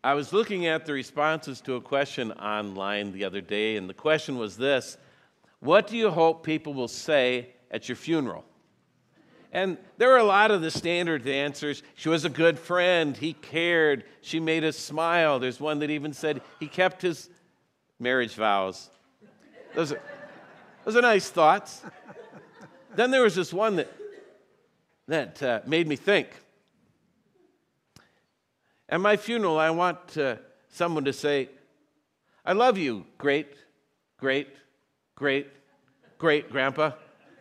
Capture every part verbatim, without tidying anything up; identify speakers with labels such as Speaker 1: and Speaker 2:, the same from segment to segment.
Speaker 1: I was looking at the responses to a question online the other day, and the question was this: what do you hope people will say at your funeral? And there were a lot of the standard answers. She was a good friend. He cared. She made us smile. There's one that even said he kept his marriage vows. Those are, those are nice thoughts. Then there was this one that, that uh, made me think. At my funeral, I want uh, someone to say, "I love you, great, great, great, great grandpa."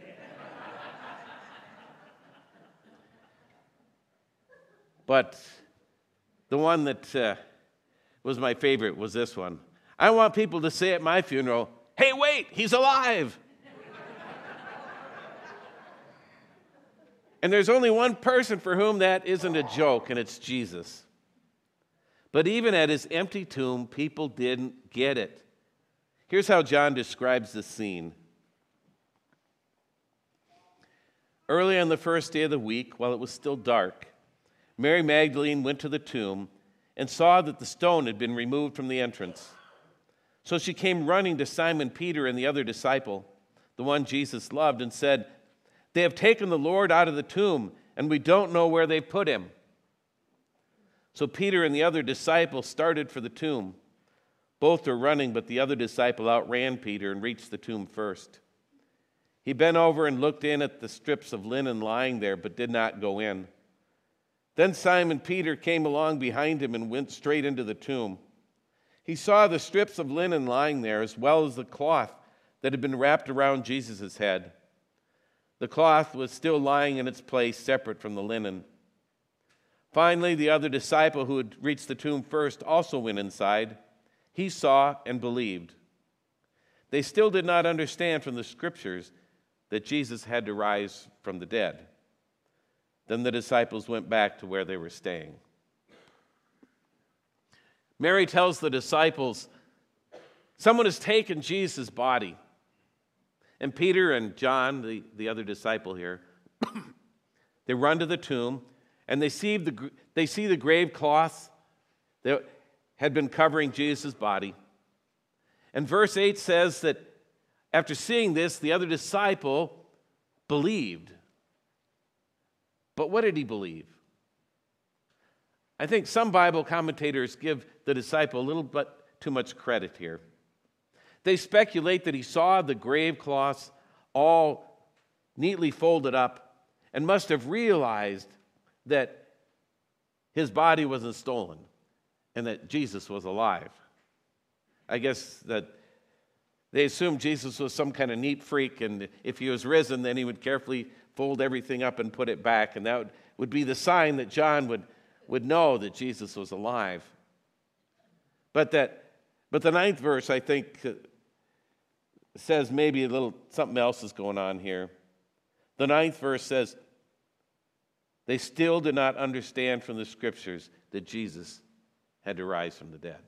Speaker 1: But the one that uh, was my favorite was this one. I want people to say at my funeral, "Hey, wait, he's alive." And there's only one person for whom that isn't a joke, and it's Jesus. But even at his empty tomb, people didn't get it. Here's how John describes the scene. Early on the first day of the week, while it was still dark, Mary Magdalene went to the tomb and saw that the stone had been removed from the entrance. So she came running to Simon Peter and the other disciple, the one Jesus loved, and said, "They have taken the Lord out of the tomb, and we don't know where they put him." So Peter and the other disciple started for the tomb. Both were running, but the other disciple outran Peter and reached the tomb first. He bent over and looked in at the strips of linen lying there, but did not go in. Then Simon Peter came along behind him and went straight into the tomb. He saw the strips of linen lying there, as well as the cloth that had been wrapped around Jesus' head. The cloth was still lying in its place, separate from the linen. Finally, the other disciple who had reached the tomb first also went inside. He saw and believed. They still did not understand from the scriptures that Jesus had to rise from the dead. Then the disciples went back to where they were staying. Mary tells the disciples, "Someone has taken Jesus' body." And Peter and John, the, the other disciple here, they run to the tomb, and they see the, they see the grave cloth that had been covering Jesus' body. And verse eight says that after seeing this, the other disciple believed. But what did he believe? I think some Bible commentators give the disciple a little bit too much credit here. They speculate that he saw the grave cloths all neatly folded up and must have realized that his body wasn't stolen and that Jesus was alive. I guess that they assumed Jesus was some kind of neat freak, and if he was risen, then he would carefully fold everything up and put it back, and that would, would be the sign that John would, would know that Jesus was alive. But that, but the ninth verse, I think, uh, says maybe a little something else is going on here. The ninth verse says, they still did not understand from the scriptures that Jesus had to rise from the dead.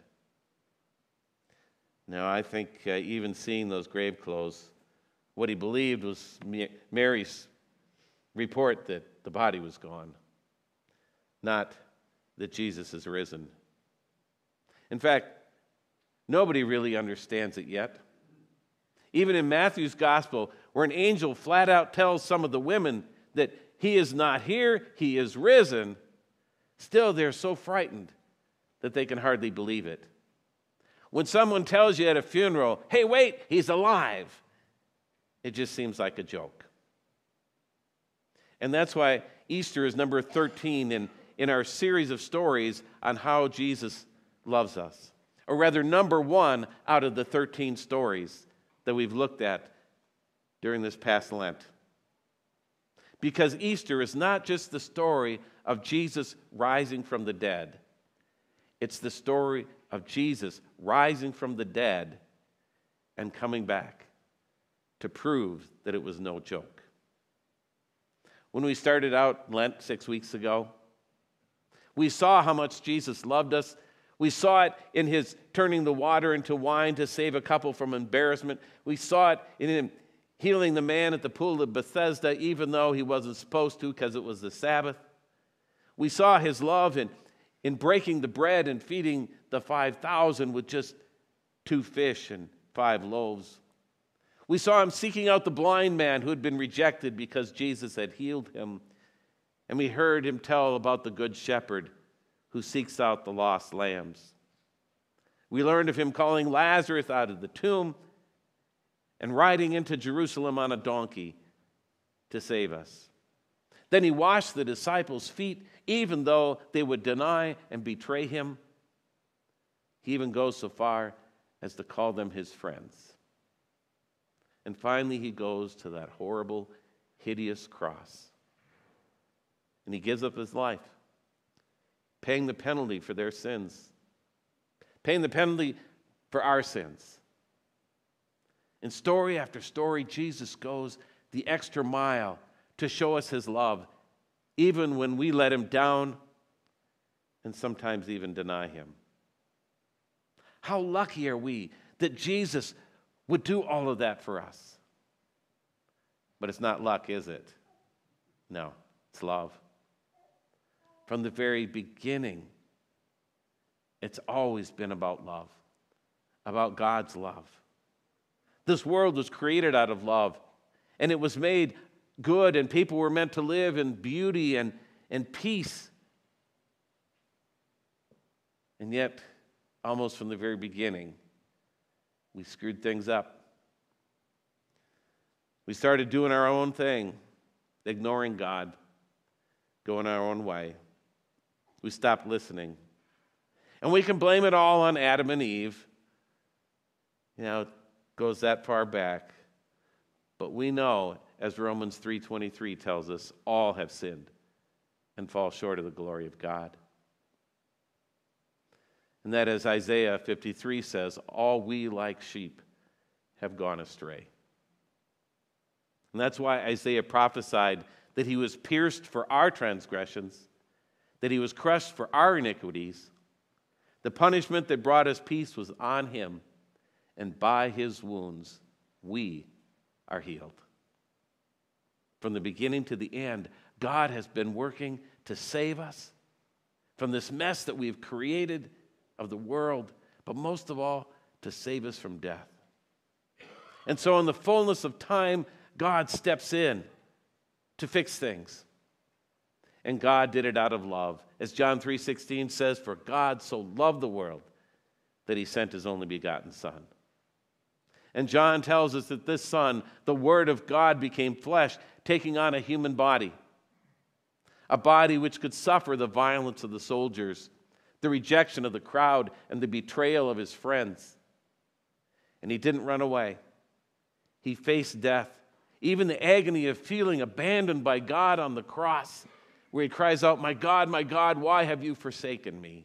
Speaker 1: Now, I think uh, even seeing those grave clothes, what he believed was Mary's report that the body was gone, not that Jesus is risen. In fact, nobody really understands it yet. Even in Matthew's gospel, where an angel flat out tells some of the women that he is not here, he is risen, still they're so frightened that they can hardly believe it. When someone tells you at a funeral, "Hey, wait, he's alive," it just seems like a joke. And that's why Easter is number thirteen in, in our series of stories on how Jesus loves us. Or rather, number one out of the thirteen stories that we've looked at during this past Lent. Because Easter is not just the story of Jesus rising from the dead. It's the story of Jesus rising from the dead and coming back to prove that it was no joke. When we started out Lent six weeks ago, we saw how much Jesus loved us. We saw it in his turning the water into wine to save a couple from embarrassment. We saw it in him healing the man at the pool of Bethesda, even though he wasn't supposed to because it was the Sabbath. We saw his love in, in breaking the bread and feeding the five thousand with just two fish and five loaves. We saw him seeking out the blind man who had been rejected because Jesus had healed him. And we heard him tell about the good shepherd who seeks out the lost lambs. We learned of him calling Lazarus out of the tomb and riding into Jerusalem on a donkey to save us. Then he washed the disciples' feet, even though they would deny and betray him. He even goes so far as to call them his friends. And finally, he goes to that horrible, hideous cross. And he gives up his life, paying the penalty for their sins, paying the penalty for our sins. In story after story, Jesus goes the extra mile to show us his love, even when we let him down and sometimes even deny him. How lucky are we that Jesus would do all of that for us? But it's not luck, is it? No, it's love. From the very beginning, it's always been about love, about God's love. This world was created out of love, and it was made good, and people were meant to live in beauty and, and peace. And yet, almost from the very beginning, we screwed things up. We started doing our own thing, ignoring God, going our own way. We stopped listening. And we can blame it all on Adam and Eve. You know, it goes that far back. But we know, as Romans three twenty-three tells us, all have sinned and fall short of the glory of God. And that, as Isaiah fifty-three says, all we like sheep have gone astray. And that's why Isaiah prophesied that he was pierced for our transgressions, that he was crushed for our iniquities. The punishment that brought us peace was on him, and by his wounds we are healed. From the beginning to the end, God has been working to save us from this mess that we've created of the world, but most of all, to save us from death. And so in the fullness of time, God steps in to fix things. And God did it out of love. As John three sixteen says, for God so loved the world that he sent his only begotten Son. And John tells us that this Son, the Word of God, became flesh, taking on a human body. A body which could suffer the violence of the soldiers, the rejection of the crowd, and the betrayal of his friends. And he didn't run away. He faced death, even the agony of feeling abandoned by God on the cross, where he cries out, my God, my God, why have you forsaken me?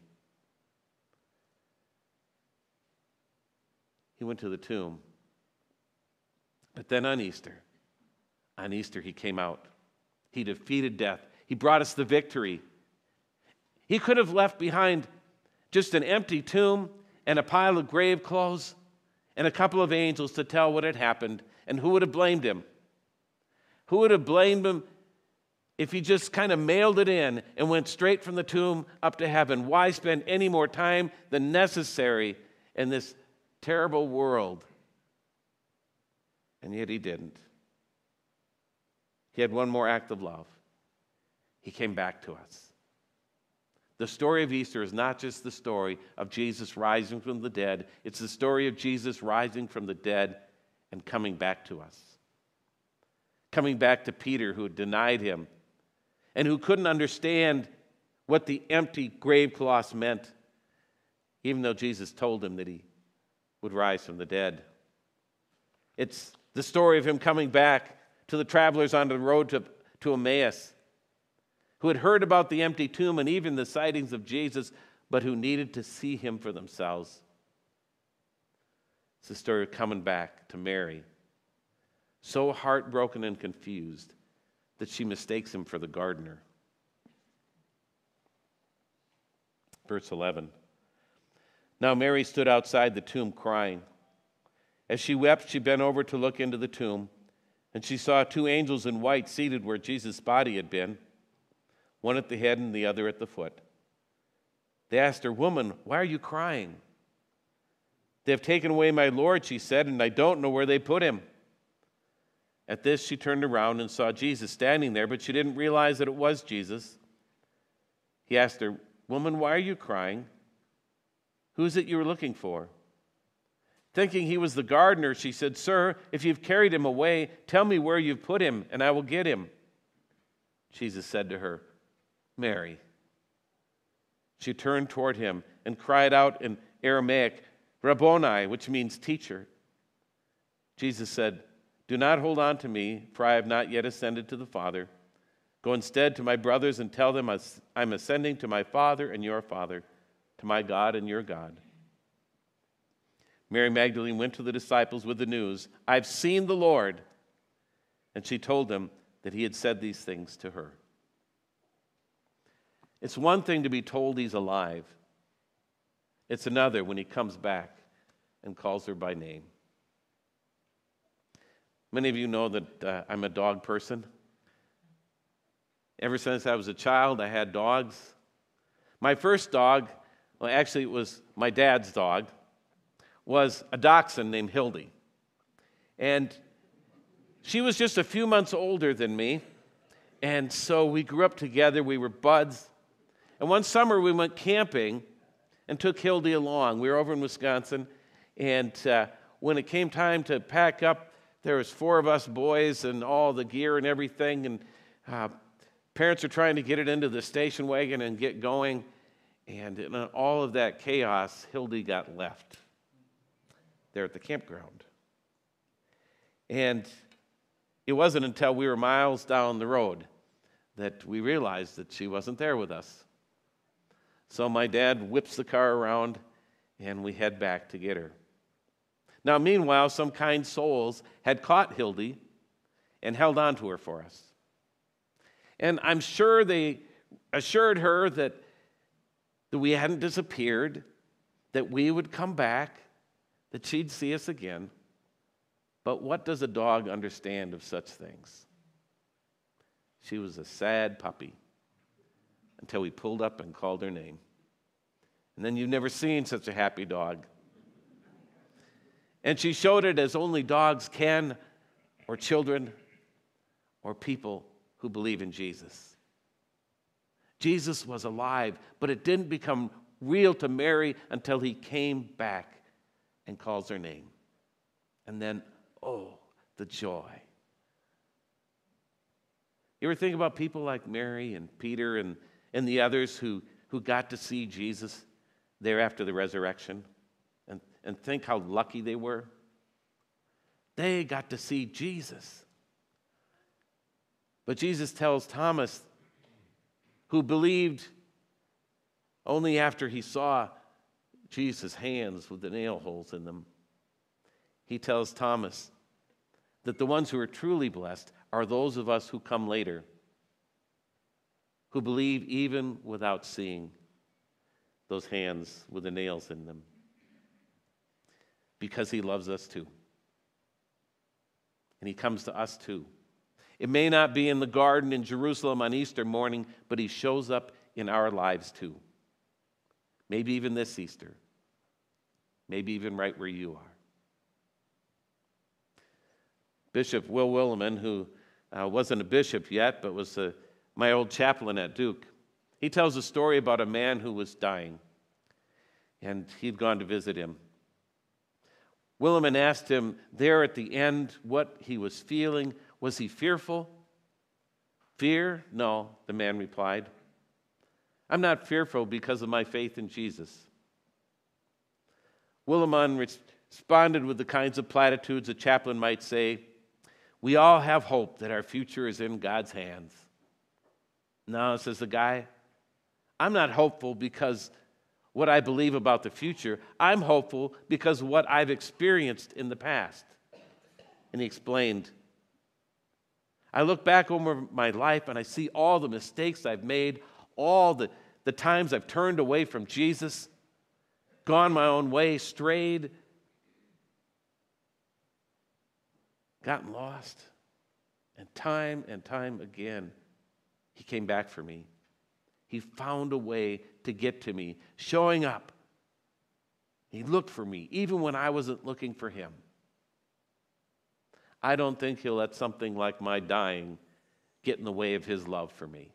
Speaker 1: He went to the tomb. But then on Easter, on Easter he came out. He defeated death. He brought us the victory. He could have left behind just an empty tomb and a pile of grave clothes and a couple of angels to tell what had happened. And who would have blamed him? Who would have blamed him if he just kind of mailed it in and went straight from the tomb up to heaven? Why spend any more time than necessary in this terrible world? And yet he didn't. He had one more act of love. He came back to us. The story of Easter is not just the story of Jesus rising from the dead. It's the story of Jesus rising from the dead and coming back to us. Coming back to Peter, who had denied him and who couldn't understand what the empty grave cloths meant, even though Jesus told him that he would rise from the dead. It's the story of him coming back to the travelers on the road to, to Emmaus, who had heard about the empty tomb and even the sightings of Jesus, but who needed to see him for themselves. It's the story of coming back to Mary, so heartbroken and confused that she mistakes him for the gardener. Verse eleven. Now Mary stood outside the tomb crying. As she wept, she bent over to look into the tomb, and she saw two angels in white seated where Jesus' body had been, one at the head and the other at the foot. They asked her, "Woman, why are you crying?" "They have taken away my Lord," she said, "and I don't know where they put him." At this, she turned around and saw Jesus standing there, but she didn't realize that it was Jesus. He asked her, "Woman, why are you crying? Who is it you were looking for?" Thinking he was the gardener, she said, "Sir, if you've carried him away, tell me where you've put him, and I will get him." Jesus said to her, "Mary." She turned toward him and cried out in Aramaic, "Rabboni," which means teacher. Jesus said, "Do not hold on to me, for I have not yet ascended to the Father. Go instead to my brothers and tell them I'm ascending to my Father and your Father, to my God and your God." Mary Magdalene went to the disciples with the news, "I've seen the Lord." And she told them that he had said these things to her. It's one thing to be told he's alive. It's another when he comes back and calls her by name. Many of you know that uh, I'm a dog person. Ever since I was a child, I had dogs. My first dog, well, actually it was my dad's dog, was a dachshund named Hildy. And she was just a few months older than me, and so we grew up together. We were buds. And one summer we went camping and took Hildy along. We were over in Wisconsin, and uh, when it came time to pack up, there was four of us boys and all the gear and everything, and uh, parents are trying to get it into the station wagon and get going, and in all of that chaos, Hildy got left there at the campground. And it wasn't until we were miles down the road that we realized that she wasn't there with us. So my dad whips the car around, and we head back to get her. Now, meanwhile, some kind souls had caught Hildy and held on to her for us. And I'm sure they assured her that, that we hadn't disappeared, that we would come back, that she'd see us again. But what does a dog understand of such things? She was a sad puppy until we pulled up and called her name. And then you've never seen such a happy dog. And she showed it as only dogs can, or children, or people who believe in Jesus. Jesus was alive, but it didn't become real to Mary until he came back and calls her name. And then, oh, the joy. You ever think about people like Mary and Peter and, and the others who, who got to see Jesus there after the resurrection, and, and think how lucky they were? They got to see Jesus. But Jesus tells Thomas, who believed only after he saw Jesus' hands with the nail holes in them, he tells Thomas that the ones who are truly blessed are those of us who come later, who believe even without seeing those hands with the nails in them, because he loves us too. And he comes to us too. It may not be in the garden in Jerusalem on Easter morning, but he shows up in our lives too. Maybe even this Easter. Maybe even right where you are. Bishop Will Willimon, who uh, wasn't a bishop yet, but was a, my old chaplain at Duke, he tells a story about a man who was dying, and he'd gone to visit him. Willimon asked him there at the end what he was feeling. Was he fearful? Fear? No, the man replied. I'm not fearful because of my faith in Jesus. Willimon responded with the kinds of platitudes a chaplain might say. We all have hope that our future is in God's hands. No, says the guy, I'm not hopeful because what I believe about the future. I'm hopeful because of what I've experienced in the past. And he explained, I look back over my life and I see all the mistakes I've made, all the, the times I've turned away from Jesus, gone my own way, strayed, gotten lost. And time and time again, he came back for me. He found a way to get to me, showing up. He looked for me, even when I wasn't looking for him. I don't think he'll let something like my dying get in the way of his love for me.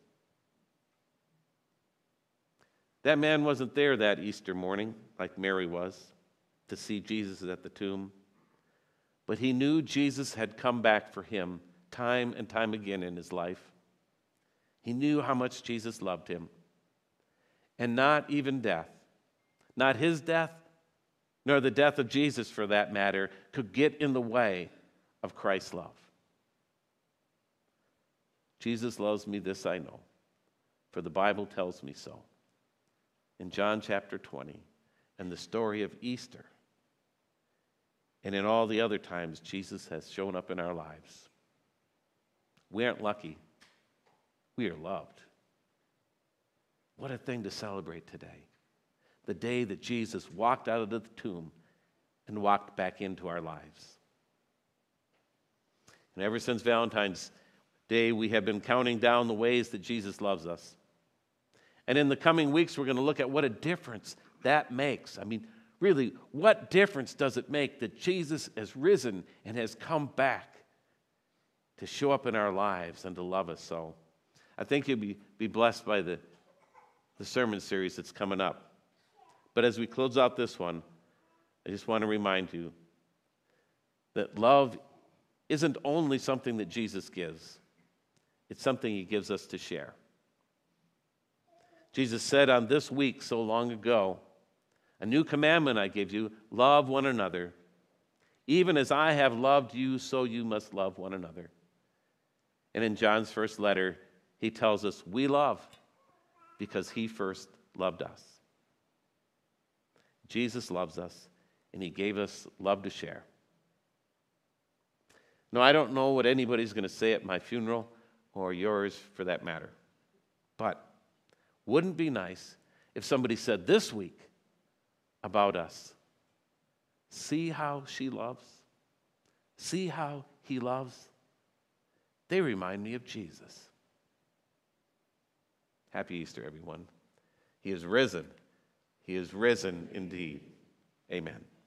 Speaker 1: That man wasn't there that Easter morning, like Mary was, to see Jesus at the tomb. But he knew Jesus had come back for him time and time again in his life. He knew how much Jesus loved him. And not even death, not his death, nor the death of Jesus for that matter, could get in the way of Christ's love. Jesus loves me, this I know, for the Bible tells me so. In John chapter twenty, and the story of Easter, and in all the other times Jesus has shown up in our lives. We aren't lucky. We are loved. What a thing to celebrate today. The day that Jesus walked out of the tomb and walked back into our lives. And ever since Valentine's Day, we have been counting down the ways that Jesus loves us. And in the coming weeks, we're going to look at what a difference that makes. I mean, really, what difference does it make that Jesus has risen and has come back to show up in our lives and to love us so? I think you'll be, be blessed by the, the sermon series that's coming up. But as we close out this one, I just want to remind you that love isn't only something that Jesus gives. It's something he gives us to share. Jesus said on this week so long ago, "A new commandment I give you, love one another. Even as I have loved you, so you must love one another." And in John's first letter, he tells us we love because he first loved us. Jesus loves us, and he gave us love to share. No, I don't know what anybody's going to say at my funeral, or yours for that matter. But wouldn't it be nice if somebody said this week about us, "See how she loves? See how he loves? They remind me of Jesus." Happy Easter, everyone. He is risen. He is risen indeed. Amen.